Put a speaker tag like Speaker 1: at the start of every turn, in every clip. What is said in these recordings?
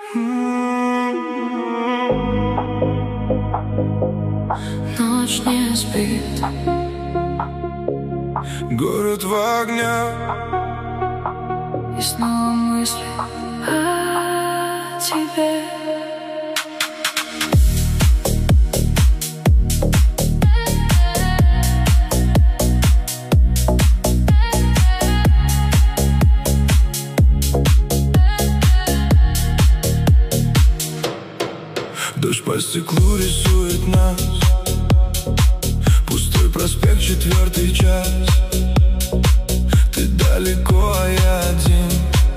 Speaker 1: Ночь не спит.
Speaker 2: Город в огнях.
Speaker 1: И снова мысли о тебе.
Speaker 2: Дождь по стеклу рисует нас. Пустой проспект, 4-й час. Ты далеко, а я один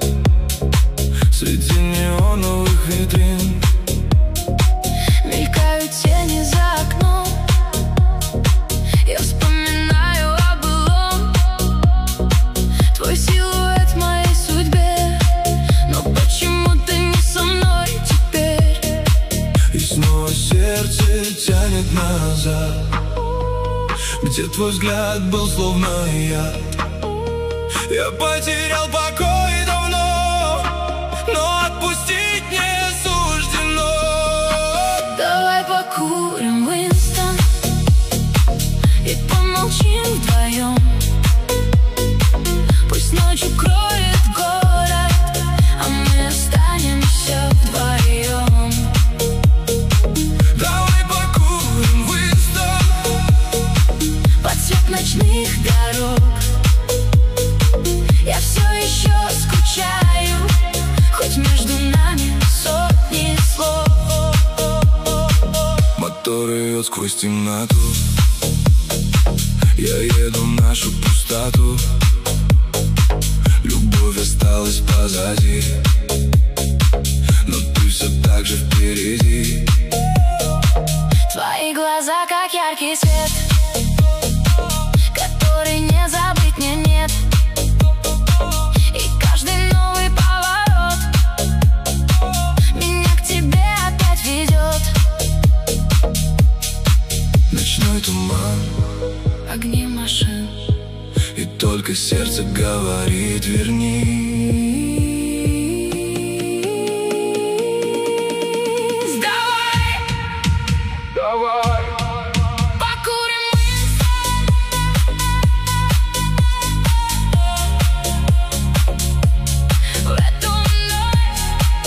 Speaker 2: среди неоновых витрин.
Speaker 1: Мелькают тени за окном. Я вспоминаю о былом. Твой силуэт в моей судьбе. Но почему ты не со мной теперь?
Speaker 2: И снова сердце тянет назад, где твой взгляд был словно яд. Я потерял покой давно, но отпустить не суждено.
Speaker 1: Давай покурим, Уинстон, и помолчим вдвоем. Пусть ночь укроет город, а мы останемся вдвоем.
Speaker 2: Давай покурим, Уинстон,
Speaker 1: Под цвет ночных дорог. Я все еще скучаю, хоть между нами сотни слов.
Speaker 2: мотор рвет сквозь темноту. Я еду в нашу пустоту. Любовь осталась позади, но ты все так же впереди.
Speaker 1: Твои глаза как яркий свет, который не забыть мне нет. И каждый новый поворот меня к тебе опять ведет.
Speaker 2: Ночной туман,
Speaker 1: Огни машин,
Speaker 2: и только сердце говорит: вернись. Давай
Speaker 1: покурим в эту ночь.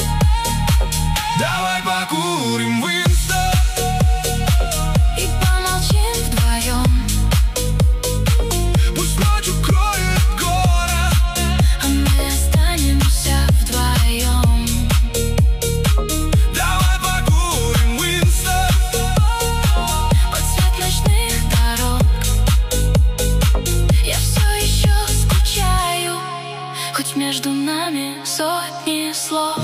Speaker 2: Давай покурим, Уинстон,
Speaker 1: И помолчим вдвоем.
Speaker 2: пусть ночь укроет город,
Speaker 1: А мы останемся вдвоем.
Speaker 2: давай покурим, Уинстон,
Speaker 1: Под цвет ночных дорог. Я все еще скучаю, хоть между нами сотни слов.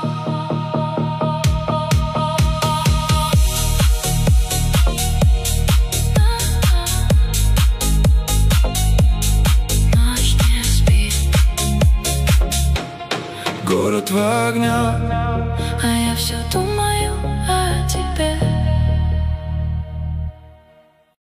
Speaker 1: Ночь не спит,
Speaker 2: город в огнях.
Speaker 1: а я все думаю